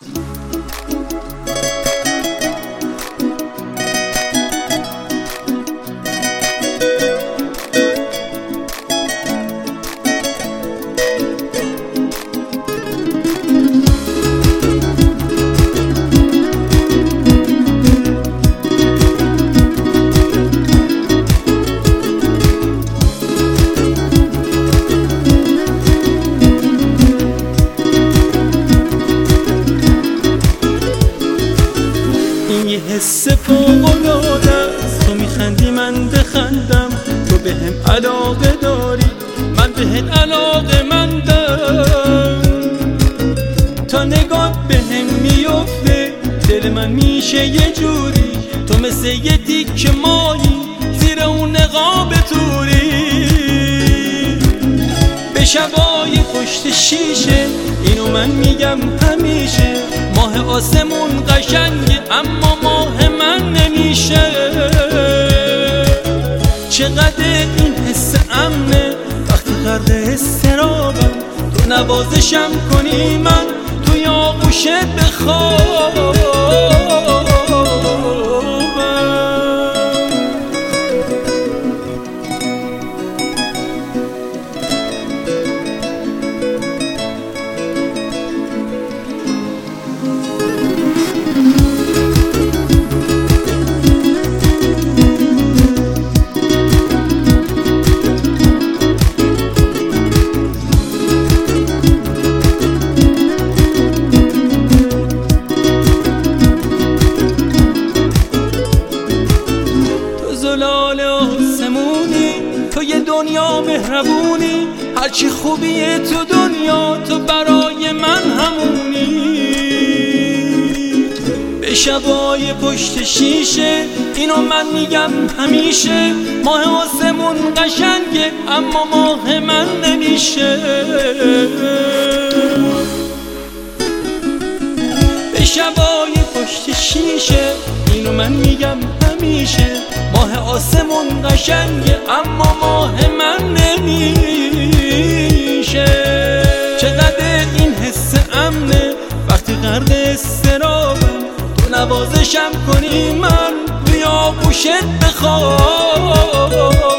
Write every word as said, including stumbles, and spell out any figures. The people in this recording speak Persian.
این یه حس فوق‌العاده است، تو میخندی من بخندم، تو به هم علاقه داری من بهت علاقه مندم، تا نگاه به هم میفته دل من میشه یه جوری، تو مثل یه تیک مایی زیر اون نقاب توری، به شبای پشت شیشه اینو من میگم همیشه، ماه آسمون قشنگه اما ماه من نمیشه، چقدر این حس امنه وقتی غرق اضطرابم، تو نوازشم کنی من توی آغوشت بخوابم. زلال آسمونی تو یه دنیا مهربونی، هرچی خوبیه تو دنیا تو برای من همونی، به شبای پشت شیشه اینو من میگم همیشه، ماه آسمون قشنگه اما ماه من نمیشه، به شبای پشت شیشه اینو من میگم همیشه، ماه آسمون قشنگه اما ماه من نمیشه، چقدر این حس امنه وقتی غرق اضطرابم، تو نوازشم کنی من توی آغوشت بخوابم.